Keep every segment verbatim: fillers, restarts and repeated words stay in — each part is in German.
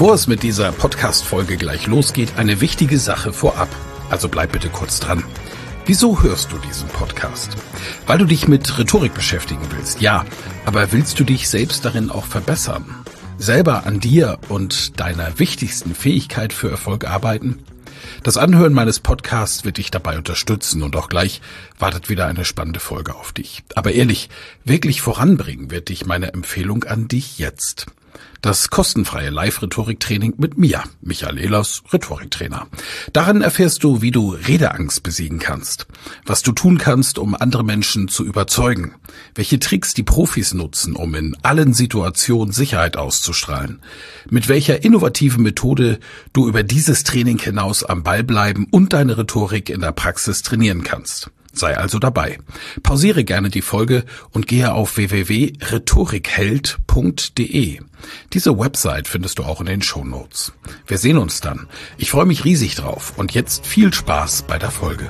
Bevor es mit dieser Podcast-Folge gleich losgeht, eine wichtige Sache vorab. Also bleib bitte kurz dran. Wieso hörst du diesen Podcast? Weil du dich mit Rhetorik beschäftigen willst, ja. Aber willst du dich selbst darin auch verbessern? Selber an dir und deiner wichtigsten Fähigkeit für Erfolg arbeiten? Das Anhören meines Podcasts wird dich dabei unterstützen und auch gleich wartet wieder eine spannende Folge auf dich. Aber ehrlich, wirklich voranbringen wird dich meine Empfehlung an dich jetzt. Das kostenfreie Live-Rhetorik-Training mit mir, Michael Ehlers, Rhetoriktrainer. Darin erfährst du, wie du Redeangst besiegen kannst, was du tun kannst, um andere Menschen zu überzeugen, welche Tricks die Profis nutzen, um in allen Situationen Sicherheit auszustrahlen, mit welcher innovativen Methode du über dieses Training hinaus am Ball bleiben und deine Rhetorik in der Praxis trainieren kannst. Sei also dabei. Pausiere gerne die Folge und gehe auf w w w punkt rhetorikheld punkt d e. Diese Website findest du auch in den Shownotes. Wir sehen uns dann. Ich freue mich riesig drauf und jetzt viel Spaß bei der Folge.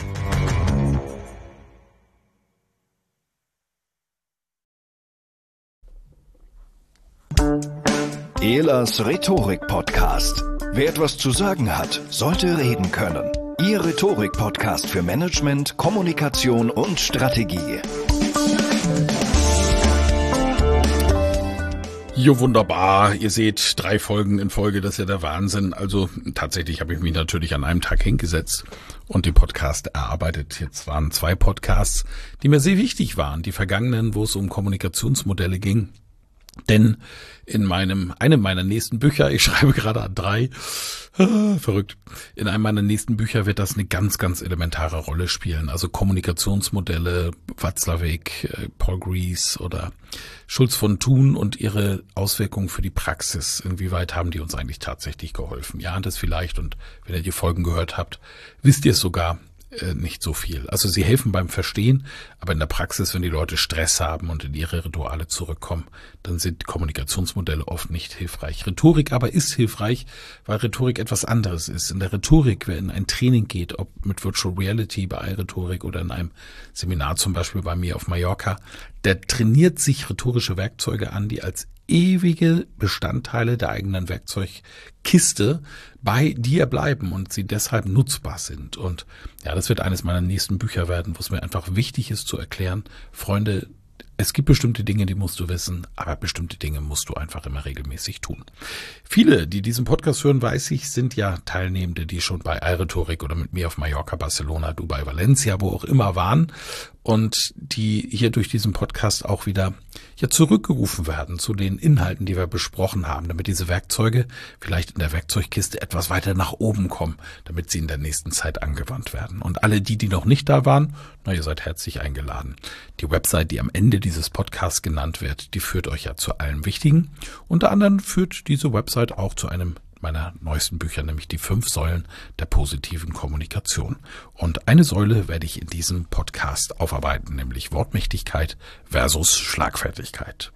Ehlers Rhetorik-Podcast. Wer etwas zu sagen hat, sollte reden können. Ihr Rhetorik-Podcast für Management, Kommunikation und Strategie. Jo, wunderbar. Ihr seht, drei Folgen in Folge, das ist ja der Wahnsinn. Also tatsächlich habe ich mich natürlich an einem Tag hingesetzt und den Podcast erarbeitet. Jetzt waren zwei Podcasts, die mir sehr wichtig waren. Die vergangenen, wo es um Kommunikationsmodelle ging. Denn in meinem, einem meiner nächsten Bücher, ich schreibe gerade an drei, ah, verrückt, in einem meiner nächsten Bücher wird das eine ganz, ganz elementare Rolle spielen. Also Kommunikationsmodelle, Watzlawick, Paul Griess oder Schulz von Thun und ihre Auswirkungen für die Praxis. Inwieweit haben die uns eigentlich tatsächlich geholfen? Ihr ahnt es vielleicht und wenn ihr die Folgen gehört habt, wisst ihr es sogar. Nicht so viel. Also sie helfen beim Verstehen, aber in der Praxis, wenn die Leute Stress haben und in ihre Rituale zurückkommen, dann sind Kommunikationsmodelle oft nicht hilfreich. Rhetorik aber ist hilfreich, weil Rhetorik etwas anderes ist. In der Rhetorik, wer in ein Training geht, ob mit Virtual Reality bei iRhetorik oder in einem Seminar zum Beispiel bei mir auf Mallorca, der trainiert sich rhetorische Werkzeuge an, die als ewige Bestandteile der eigenen Werkzeugkiste bei dir bleiben und sie deshalb nutzbar sind. Und ja, das wird eines meiner nächsten Bücher werden, wo es mir einfach wichtig ist zu erklären, Freunde, es gibt bestimmte Dinge, die musst du wissen, aber bestimmte Dinge musst du einfach immer regelmäßig tun. Viele, die diesen Podcast hören, weiß ich, sind ja Teilnehmende, die schon bei iRhetorik oder mit mir auf Mallorca, Barcelona, Dubai, Valencia, wo auch immer waren und die hier durch diesen Podcast auch wieder ja zurückgerufen werden zu den Inhalten, die wir besprochen haben, damit diese Werkzeuge vielleicht in der Werkzeugkiste etwas weiter nach oben kommen, damit sie in der nächsten Zeit angewandt werden. Und alle die, die noch nicht da waren, na, ihr seid herzlich eingeladen. Die Website, die am Ende dieses Podcasts genannt wird, die führt euch ja zu allem Wichtigen. Unter anderem führt diese Website auch zu einem meiner neuesten Bücher, nämlich die fünf Säulen der positiven Kommunikation. Und eine Säule werde ich in diesem Podcast aufarbeiten, nämlich Wortmächtigkeit versus Schlagfertigkeit.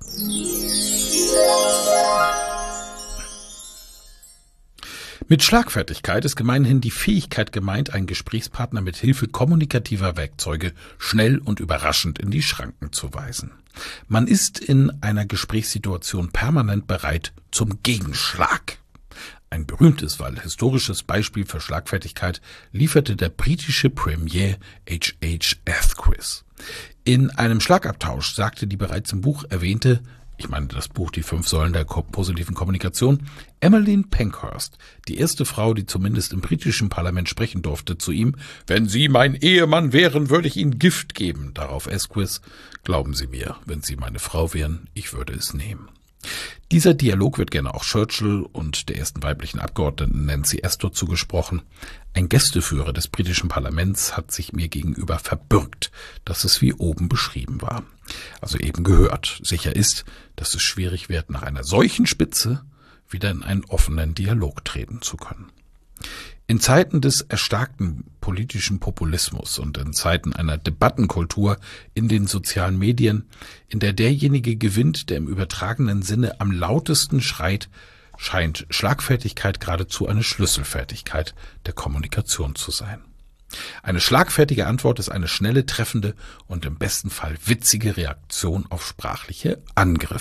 Mit Schlagfertigkeit ist gemeinhin die Fähigkeit gemeint, einen Gesprächspartner mit Hilfe kommunikativer Werkzeuge schnell und überraschend in die Schranken zu weisen. Man ist in einer Gesprächssituation permanent bereit zum Gegenschlag. Ein berühmtes, weil historisches Beispiel für Schlagfertigkeit lieferte der britische Premier H H Asquith. In einem Schlagabtausch sagte die bereits im Buch erwähnte, ich meine das Buch Die fünf Säulen der positiven Kommunikation, Emmeline Pankhurst, die erste Frau, die zumindest im britischen Parlament sprechen durfte, zu ihm, wenn Sie mein Ehemann wären, würde ich Ihnen Gift geben. Darauf Asquith, glauben Sie mir, wenn Sie meine Frau wären, ich würde es nehmen. Dieser Dialog wird gerne auch Churchill und der ersten weiblichen Abgeordneten Nancy Astor zugesprochen. Ein Gästeführer des britischen Parlaments hat sich mir gegenüber verbürgt, dass es wie oben beschrieben war. Also eben gehört. Sicher ist, dass es schwierig wird, nach einer solchen Spitze wieder in einen offenen Dialog treten zu können. In Zeiten des erstarkten politischen Populismus und in Zeiten einer Debattenkultur in den sozialen Medien, in der derjenige gewinnt, der im übertragenen Sinne am lautesten schreit, scheint Schlagfertigkeit geradezu eine Schlüsselfertigkeit der Kommunikation zu sein. Eine schlagfertige Antwort ist eine schnelle, treffende und im besten Fall witzige Reaktion auf sprachliche Angriffe.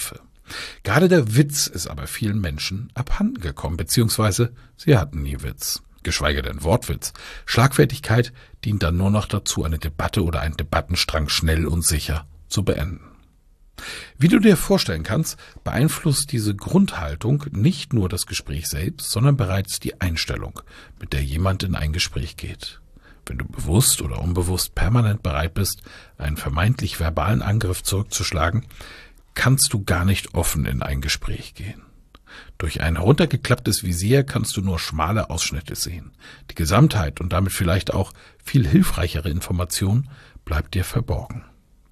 Gerade der Witz ist aber vielen Menschen abhanden gekommen, beziehungsweise sie hatten nie Witz, geschweige denn Wortwitz. Schlagfertigkeit dient dann nur noch dazu, eine Debatte oder einen Debattenstrang schnell und sicher zu beenden. Wie du dir vorstellen kannst, beeinflusst diese Grundhaltung nicht nur das Gespräch selbst, sondern bereits die Einstellung, mit der jemand in ein Gespräch geht. Wenn du bewusst oder unbewusst permanent bereit bist, einen vermeintlich verbalen Angriff zurückzuschlagen, kannst du gar nicht offen in ein Gespräch gehen. Durch ein heruntergeklapptes Visier kannst du nur schmale Ausschnitte sehen. Die Gesamtheit und damit vielleicht auch viel hilfreichere Information bleibt dir verborgen.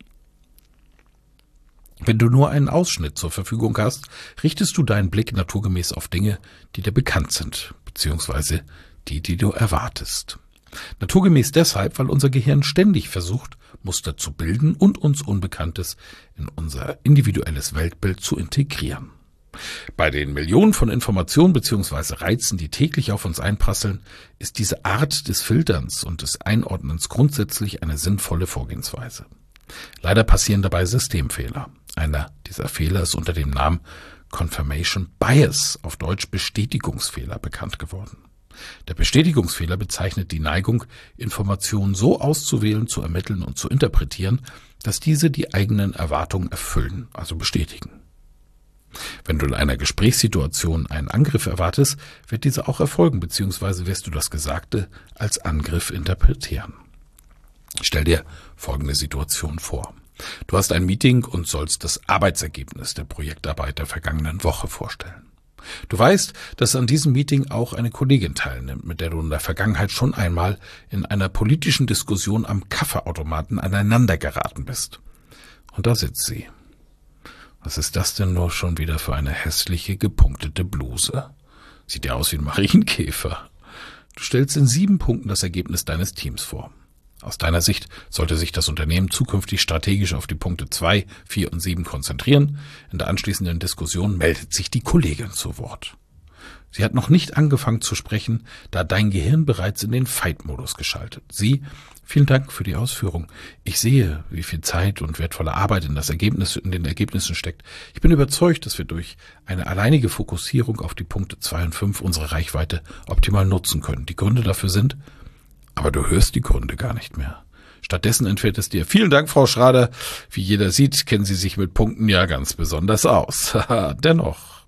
Wenn du nur einen Ausschnitt zur Verfügung hast, richtest du deinen Blick naturgemäß auf Dinge, die dir bekannt sind, beziehungsweise die, die du erwartest. Naturgemäß deshalb, weil unser Gehirn ständig versucht, Muster zu bilden und uns Unbekanntes in unser individuelles Weltbild zu integrieren. Bei den Millionen von Informationen bzw. Reizen, die täglich auf uns einprasseln, ist diese Art des Filterns und des Einordnens grundsätzlich eine sinnvolle Vorgehensweise. Leider passieren dabei Systemfehler. Einer dieser Fehler ist unter dem Namen Confirmation Bias, auf Deutsch Bestätigungsfehler, bekannt geworden. Der Bestätigungsfehler bezeichnet die Neigung, Informationen so auszuwählen, zu ermitteln und zu interpretieren, dass diese die eigenen Erwartungen erfüllen, also bestätigen. Wenn du in einer Gesprächssituation einen Angriff erwartest, wird dieser auch erfolgen, beziehungsweise wirst du das Gesagte als Angriff interpretieren. Stell dir folgende Situation vor. Du hast ein Meeting und sollst das Arbeitsergebnis der Projektarbeit der vergangenen Woche vorstellen. Du weißt, dass an diesem Meeting auch eine Kollegin teilnimmt, mit der du in der Vergangenheit schon einmal in einer politischen Diskussion am Kaffeeautomaten aneinander geraten bist. Und da sitzt sie. Was ist das denn nur schon wieder für eine hässliche, gepunktete Bluse? Sieht ja aus wie ein Marienkäfer. Du stellst in sieben Punkten das Ergebnis deines Teams vor. Aus deiner Sicht sollte sich das Unternehmen zukünftig strategisch auf die Punkte zwei, vier und sieben konzentrieren. In der anschließenden Diskussion meldet sich die Kollegin zu Wort. Sie hat noch nicht angefangen zu sprechen, da dein Gehirn bereits in den Fight-Modus geschaltet. Sie, vielen Dank für die Ausführung. Ich sehe, wie viel Zeit und wertvolle Arbeit in das Ergebnis, in den Ergebnissen steckt. Ich bin überzeugt, dass wir durch eine alleinige Fokussierung auf die Punkte zwei und fünf unsere Reichweite optimal nutzen können. Die Gründe dafür sind, aber du hörst die Gründe gar nicht mehr. Stattdessen entfällt es dir. Vielen Dank, Frau Schrader. Wie jeder sieht, kennen Sie sich mit Punkten ja ganz besonders aus. Dennoch.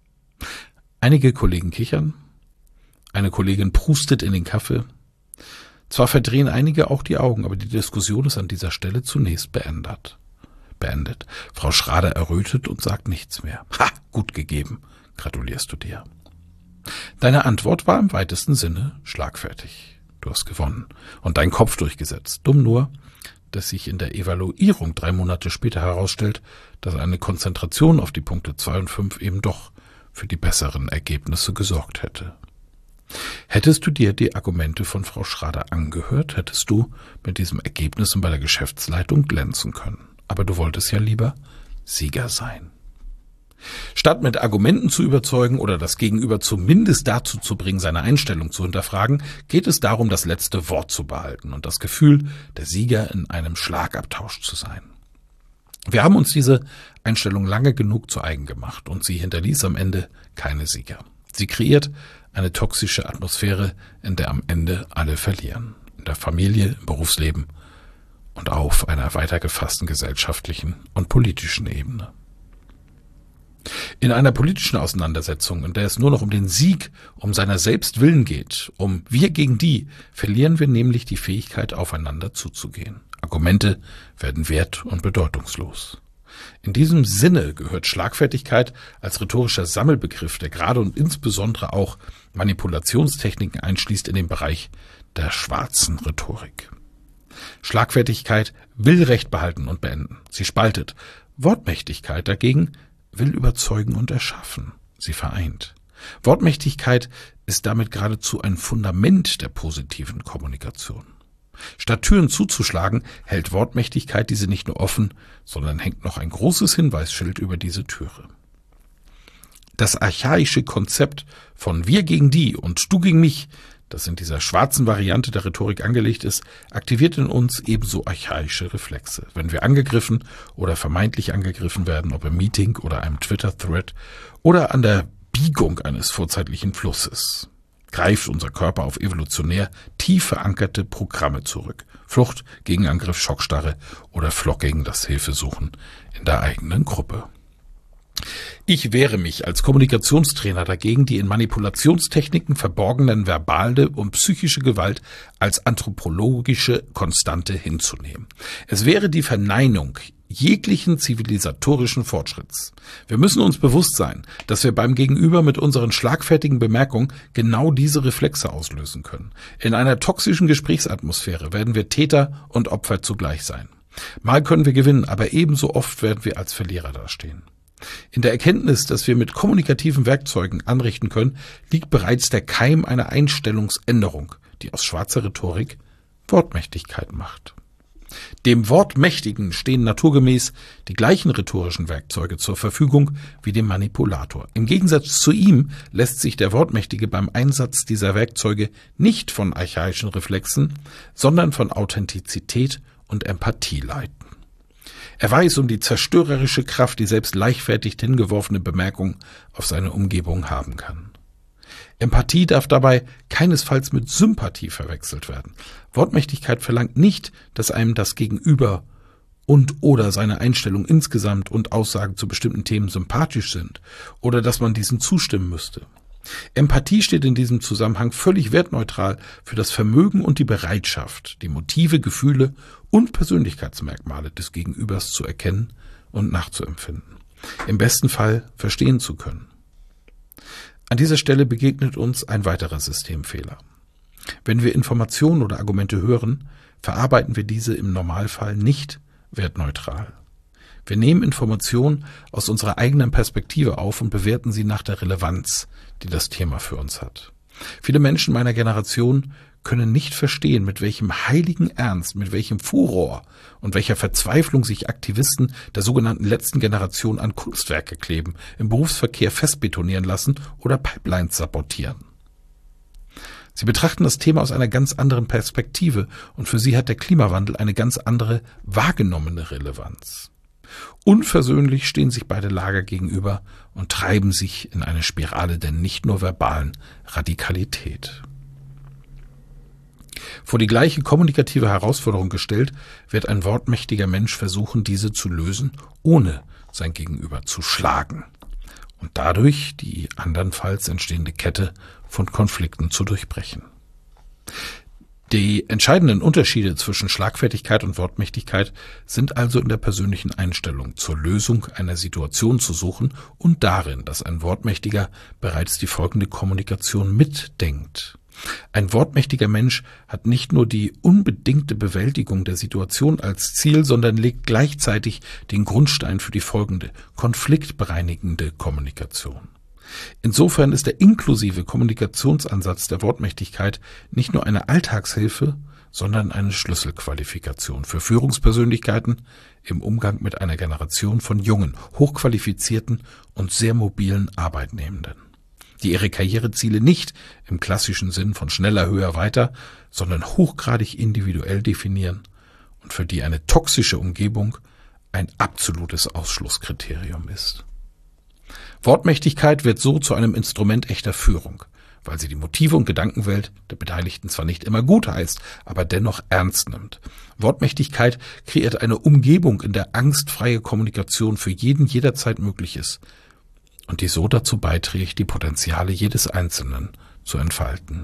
Einige Kollegen kichern. Eine Kollegin prustet in den Kaffee. Zwar verdrehen einige auch die Augen, aber die Diskussion ist an dieser Stelle zunächst beendet. Beendet. Frau Schrader errötet und sagt nichts mehr. Ha, gut gegeben. Gratulierst du dir. Deine Antwort war im weitesten Sinne schlagfertig. Du hast gewonnen und deinen Kopf durchgesetzt. Dumm nur, dass sich in der Evaluierung drei Monate später herausstellt, dass eine Konzentration auf die Punkte zwei und fünf eben doch für die besseren Ergebnisse gesorgt hätte. Hättest du dir die Argumente von Frau Schrader angehört, hättest du mit diesem Ergebnis bei der Geschäftsleitung glänzen können. Aber du wolltest ja lieber Sieger sein. Statt mit Argumenten zu überzeugen oder das Gegenüber zumindest dazu zu bringen, seine Einstellung zu hinterfragen, geht es darum, das letzte Wort zu behalten und das Gefühl, der Sieger in einem Schlagabtausch zu sein. Wir haben uns diese Einstellung lange genug zu eigen gemacht und sie hinterließ am Ende keine Sieger. Sie kreiert eine toxische Atmosphäre, in der am Ende alle verlieren. In der Familie, im Berufsleben und auf einer weiter gefassten gesellschaftlichen und politischen Ebene. In einer politischen Auseinandersetzung, in der es nur noch um den Sieg, um seiner selbst willen geht, um wir gegen die, verlieren wir nämlich die Fähigkeit, aufeinander zuzugehen. Argumente werden wert- und bedeutungslos. In diesem Sinne gehört Schlagfertigkeit als rhetorischer Sammelbegriff, der gerade und insbesondere auch Manipulationstechniken einschließt, in den Bereich der schwarzen Rhetorik. Schlagfertigkeit will Recht behalten und beenden. Sie spaltet. Wortmächtigkeit dagegen will überzeugen und erschaffen. Sie vereint. Wortmächtigkeit ist damit geradezu ein Fundament der positiven Kommunikation. Statt Türen zuzuschlagen, hält Wortmächtigkeit diese nicht nur offen, sondern hängt noch ein großes Hinweisschild über diese Türe. Das archaische Konzept von wir gegen die und du gegen mich, das in dieser schwarzen Variante der Rhetorik angelegt ist, aktiviert in uns ebenso archaische Reflexe. Wenn wir angegriffen oder vermeintlich angegriffen werden, ob im Meeting oder einem Twitter-Thread oder an der Biegung eines vorzeitlichen Flusses, greift unser Körper auf evolutionär tief verankerte Programme zurück. Flucht, Gegenangriff, Schockstarre oder Flocking, das Hilfesuchen in der eigenen Gruppe. Ich wehre mich als Kommunikationstrainer dagegen, die in Manipulationstechniken verborgenen verbale und psychische Gewalt als anthropologische Konstante hinzunehmen. Es wäre die Verneinung jeglichen zivilisatorischen Fortschritts. Wir müssen uns bewusst sein, dass wir beim Gegenüber mit unseren schlagfertigen Bemerkungen genau diese Reflexe auslösen können. In einer toxischen Gesprächsatmosphäre werden wir Täter und Opfer zugleich sein. Mal können wir gewinnen, aber ebenso oft werden wir als Verlierer dastehen. In der Erkenntnis, dass wir mit kommunikativen Werkzeugen anrichten können, liegt bereits der Keim einer Einstellungsänderung, die aus schwarzer Rhetorik Wortmächtigkeit macht. Dem Wortmächtigen stehen naturgemäß die gleichen rhetorischen Werkzeuge zur Verfügung wie dem Manipulator. Im Gegensatz zu ihm lässt sich der Wortmächtige beim Einsatz dieser Werkzeuge nicht von archaischen Reflexen, sondern von Authentizität und Empathie leiten. Er weiß um die zerstörerische Kraft, die selbst leichtfertig hingeworfene Bemerkung auf seine Umgebung haben kann. Empathie darf dabei keinesfalls mit Sympathie verwechselt werden. Wortmächtigkeit verlangt nicht, dass einem das Gegenüber und oder seine Einstellung insgesamt und Aussagen zu bestimmten Themen sympathisch sind oder dass man diesen zustimmen müsste. Empathie steht in diesem Zusammenhang völlig wertneutral für das Vermögen und die Bereitschaft, die Motive, Gefühle und Persönlichkeitsmerkmale des Gegenübers zu erkennen und nachzuempfinden. Im besten Fall verstehen zu können. An dieser Stelle begegnet uns ein weiterer Systemfehler. Wenn wir Informationen oder Argumente hören, verarbeiten wir diese im Normalfall nicht wertneutral. Wir nehmen Informationen aus unserer eigenen Perspektive auf und bewerten sie nach der Relevanz, die das Thema für uns hat. Viele Menschen meiner Generation können nicht verstehen, mit welchem heiligen Ernst, mit welchem Furor und welcher Verzweiflung sich Aktivisten der sogenannten letzten Generation an Kunstwerke kleben, im Berufsverkehr festbetonieren lassen oder Pipelines sabotieren. Sie betrachten das Thema aus einer ganz anderen Perspektive und für sie hat der Klimawandel eine ganz andere wahrgenommene Relevanz. Unversöhnlich stehen sich beide Lager gegenüber und treiben sich in eine Spirale der nicht nur verbalen Radikalität. Vor die gleiche kommunikative Herausforderung gestellt, wird ein wortmächtiger Mensch versuchen, diese zu lösen, ohne sein Gegenüber zu schlagen und dadurch die andernfalls entstehende Kette von Konflikten zu durchbrechen. Die entscheidenden Unterschiede zwischen Schlagfertigkeit und Wortmächtigkeit sind also in der persönlichen Einstellung, zur Lösung einer Situation zu suchen und darin, dass ein Wortmächtiger bereits die folgende Kommunikation mitdenkt. Ein wortmächtiger Mensch hat nicht nur die unbedingte Bewältigung der Situation als Ziel, sondern legt gleichzeitig den Grundstein für die folgende, konfliktbereinigende Kommunikation. Insofern ist der inklusive Kommunikationsansatz der Wortmächtigkeit nicht nur eine Alltagshilfe, sondern eine Schlüsselqualifikation für Führungspersönlichkeiten im Umgang mit einer Generation von jungen, hochqualifizierten und sehr mobilen Arbeitnehmenden, die ihre Karriereziele nicht im klassischen Sinn von schneller, höher, weiter, sondern hochgradig individuell definieren und für die eine toxische Umgebung ein absolutes Ausschlusskriterium ist. Wortmächtigkeit wird so zu einem Instrument echter Führung, weil sie die Motive und Gedankenwelt der Beteiligten zwar nicht immer gut heißt, aber dennoch ernst nimmt. Wortmächtigkeit kreiert eine Umgebung, in der angstfreie Kommunikation für jeden jederzeit möglich ist und die so dazu beiträgt, die Potenziale jedes Einzelnen zu entfalten.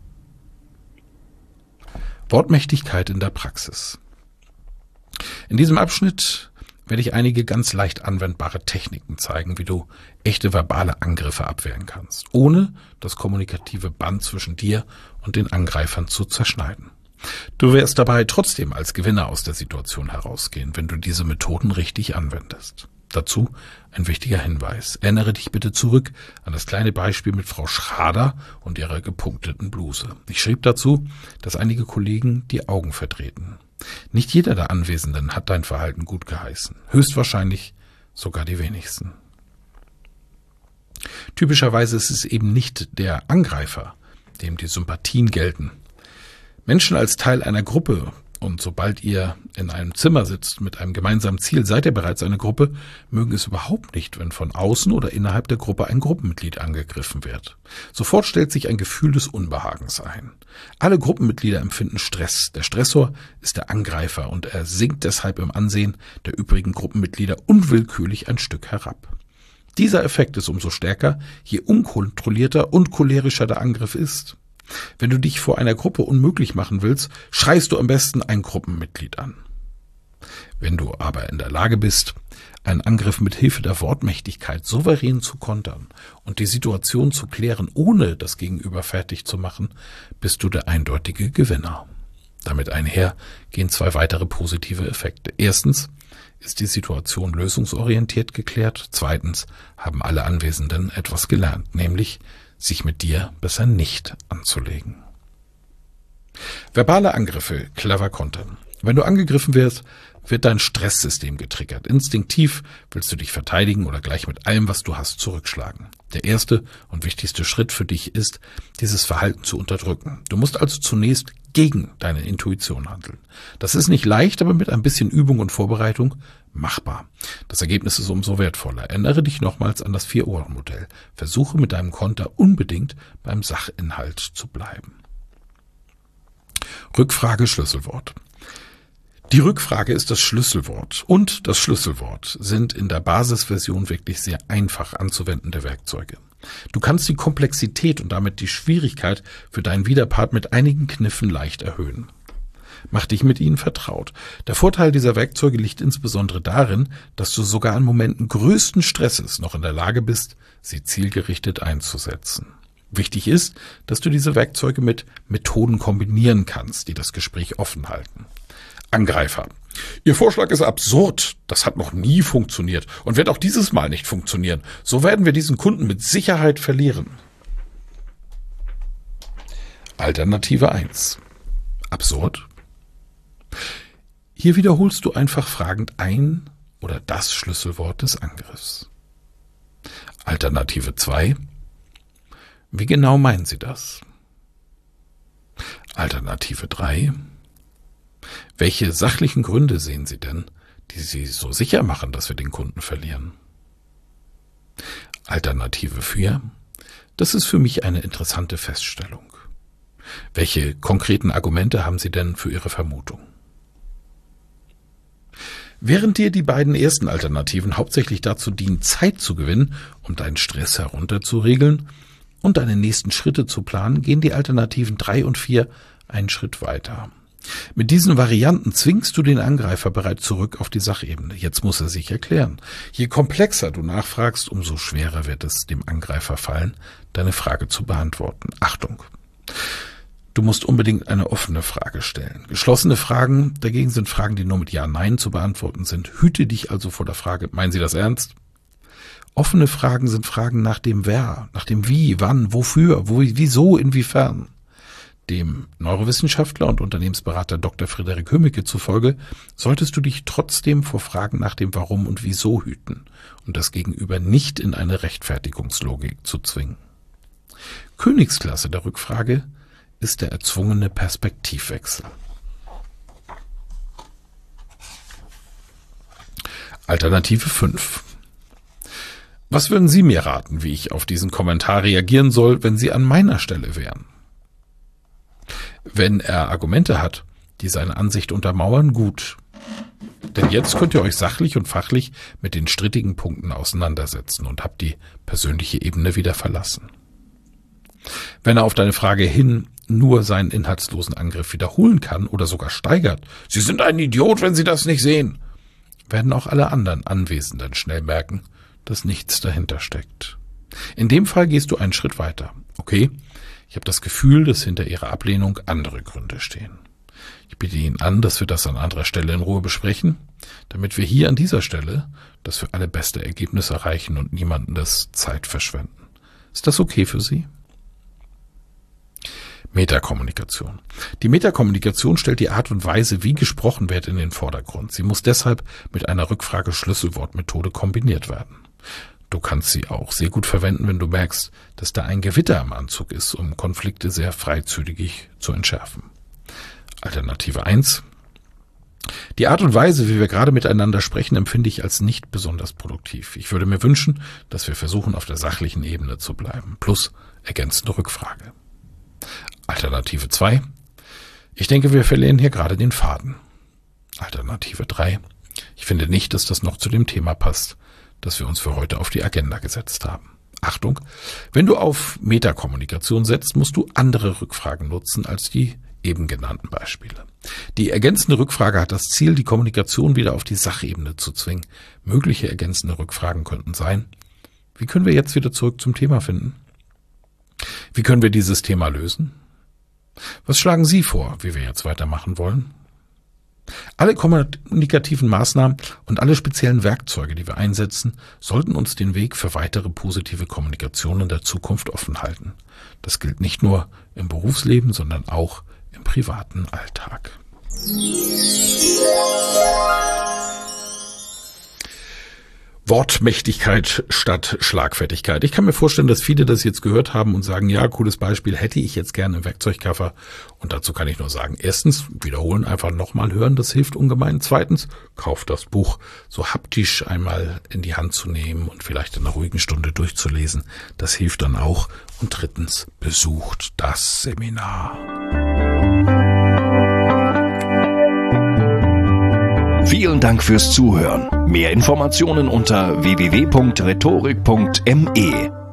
Wortmächtigkeit in der Praxis. In diesem Abschnitt werde ich einige ganz leicht anwendbare Techniken zeigen, wie du echte verbale Angriffe abwehren kannst, ohne das kommunikative Band zwischen dir und den Angreifern zu zerschneiden. Du wirst dabei trotzdem als Gewinner aus der Situation herausgehen, wenn du diese Methoden richtig anwendest. Dazu ein wichtiger Hinweis. Erinnere dich bitte zurück an das kleine Beispiel mit Frau Schrader und ihrer gepunkteten Bluse. Ich schrieb dazu, dass einige Kollegen die Augen verdrehten. Nicht jeder der Anwesenden hat dein Verhalten gut geheißen. Höchstwahrscheinlich sogar die wenigsten. Typischerweise ist es eben nicht der Angreifer, dem die Sympathien gelten. Menschen als Teil einer Gruppe, und sobald ihr in einem Zimmer sitzt mit einem gemeinsamen Ziel, seid ihr bereits eine Gruppe, mögen es überhaupt nicht, wenn von außen oder innerhalb der Gruppe ein Gruppenmitglied angegriffen wird. Sofort stellt sich ein Gefühl des Unbehagens ein. Alle Gruppenmitglieder empfinden Stress. Der Stressor ist der Angreifer und er sinkt deshalb im Ansehen der übrigen Gruppenmitglieder unwillkürlich ein Stück herab. Dieser Effekt ist umso stärker, je unkontrollierter und cholerischer der Angriff ist. Wenn du dich vor einer Gruppe unmöglich machen willst, schreist du am besten ein Gruppenmitglied an. Wenn du aber in der Lage bist, einen Angriff mit Hilfe der Wortmächtigkeit souverän zu kontern und die Situation zu klären, ohne das Gegenüber fertig zu machen, bist du der eindeutige Gewinner. Damit einher gehen zwei weitere positive Effekte. Erstens ist die Situation lösungsorientiert geklärt. Zweitens haben alle Anwesenden etwas gelernt, nämlich sich mit dir besser nicht anzulegen. Verbale Angriffe, clever kontern. Wenn du angegriffen wirst, wird dein Stresssystem getriggert. Instinktiv willst du dich verteidigen oder gleich mit allem, was du hast, zurückschlagen. Der erste und wichtigste Schritt für dich ist, dieses Verhalten zu unterdrücken. Du musst also zunächst gegen deine Intuition handeln. Das ist nicht leicht, aber mit ein bisschen Übung und Vorbereitung machbar. Das Ergebnis ist umso wertvoller. Erinnere dich nochmals an das Vier-Ohren-Modell. Versuche mit deinem Konter unbedingt beim Sachinhalt zu bleiben. Rückfrage, Schlüsselwort. Die Rückfrage ist das Schlüsselwort und das Schlüsselwort sind in der Basisversion wirklich sehr einfach anzuwendende Werkzeuge. Du kannst die Komplexität und damit die Schwierigkeit für deinen Widerpart mit einigen Kniffen leicht erhöhen. Mach dich mit ihnen vertraut. Der Vorteil dieser Werkzeuge liegt insbesondere darin, dass du sogar an Momenten größten Stresses noch in der Lage bist, sie zielgerichtet einzusetzen. Wichtig ist, dass du diese Werkzeuge mit Methoden kombinieren kannst, die das Gespräch offen halten. Angreifer. Ihr Vorschlag ist absurd. Das hat noch nie funktioniert und wird auch dieses Mal nicht funktionieren. So werden wir diesen Kunden mit Sicherheit verlieren. Alternative eins. Absurd. Hier wiederholst du einfach fragend ein oder das Schlüsselwort des Angriffs. Alternative zwei. Wie genau meinen Sie das? Alternative drei. Welche sachlichen Gründe sehen Sie denn, die Sie so sicher machen, dass wir den Kunden verlieren? Alternative vier. Das ist für mich eine interessante Feststellung. Welche konkreten Argumente haben Sie denn für Ihre Vermutung? Während dir die beiden ersten Alternativen hauptsächlich dazu dienen, Zeit zu gewinnen, um deinen Stress herunterzuregeln und deine nächsten Schritte zu planen, gehen die Alternativen drei und vier einen Schritt weiter. Mit diesen Varianten zwingst du den Angreifer bereits zurück auf die Sachebene. Jetzt muss er sich erklären. Je komplexer du nachfragst, umso schwerer wird es dem Angreifer fallen, deine Frage zu beantworten. Achtung! Du musst unbedingt eine offene Frage stellen. Geschlossene Fragen dagegen sind Fragen, die nur mit Ja, Nein zu beantworten sind. Hüte dich also vor der Frage, meinen Sie das ernst? Offene Fragen sind Fragen nach dem Wer, nach dem Wie, wann, wofür, wo, wieso, inwiefern. Dem Neurowissenschaftler und Unternehmensberater Doktor Friederik Hömmicke zufolge solltest du dich trotzdem vor Fragen nach dem Warum und Wieso hüten und das Gegenüber nicht in eine Rechtfertigungslogik zu zwingen. Königsklasse der Rückfrage ist der erzwungene Perspektivwechsel. Alternative fünf. Was würden Sie mir raten, wie ich auf diesen Kommentar reagieren soll, wenn Sie an meiner Stelle wären? Wenn er Argumente hat, die seine Ansicht untermauern, gut. Denn jetzt könnt ihr euch sachlich und fachlich mit den strittigen Punkten auseinandersetzen und habt die persönliche Ebene wieder verlassen. Wenn er auf deine Frage hin nur seinen inhaltslosen Angriff wiederholen kann oder sogar steigert, Sie sind ein Idiot, wenn Sie das nicht sehen, werden auch alle anderen Anwesenden schnell merken, dass nichts dahinter steckt. In dem Fall gehst du einen Schritt weiter. Okay, ich habe das Gefühl, dass hinter Ihrer Ablehnung andere Gründe stehen. Ich biete Ihnen an, dass wir das an anderer Stelle in Ruhe besprechen, damit wir hier an dieser Stelle das für alle beste Ergebnis erreichen und niemanden das Zeit verschwenden. Ist das okay für Sie? Metakommunikation. Die Metakommunikation stellt die Art und Weise, wie gesprochen wird, in den Vordergrund. Sie muss deshalb mit einer Rückfrage-Schlüsselwortmethode kombiniert werden. Du kannst sie auch sehr gut verwenden, wenn du merkst, dass da ein Gewitter im Anzug ist, um Konflikte sehr freizügig zu entschärfen. Alternative eins. Die Art und Weise, wie wir gerade miteinander sprechen, empfinde ich als nicht besonders produktiv. Ich würde mir wünschen, dass wir versuchen, auf der sachlichen Ebene zu bleiben. Plus ergänzende Rückfrage. Alternative zwei. Ich denke, wir verlieren hier gerade den Faden. Alternative drei. Ich finde nicht, dass das noch zu dem Thema passt, das wir uns für heute auf die Agenda gesetzt haben. Achtung, wenn du auf Metakommunikation setzt, musst du andere Rückfragen nutzen als die eben genannten Beispiele. Die ergänzende Rückfrage hat das Ziel, die Kommunikation wieder auf die Sachebene zu zwingen. Mögliche ergänzende Rückfragen könnten sein: Wie können wir jetzt wieder zurück zum Thema finden? Wie können wir dieses Thema lösen? Was schlagen Sie vor, wie wir jetzt weitermachen wollen? Alle kommunikativen Maßnahmen und alle speziellen Werkzeuge, die wir einsetzen, sollten uns den Weg für weitere positive Kommunikation in der Zukunft offen halten. Das gilt nicht nur im Berufsleben, sondern auch im privaten Alltag. Wortmächtigkeit statt Schlagfertigkeit. Ich kann mir vorstellen, dass viele das jetzt gehört haben und sagen, ja, cooles Beispiel, hätte ich jetzt gerne im Werkzeugkoffer. Und dazu kann ich nur sagen, erstens, wiederholen, einfach nochmal hören, das hilft ungemein. Zweitens, kauft das Buch so haptisch einmal in die Hand zu nehmen und vielleicht in einer ruhigen Stunde durchzulesen. Das hilft dann auch. Und drittens, besucht das Seminar. Vielen Dank fürs Zuhören. Mehr Informationen unter w w w punkt rhetorik punkt m e.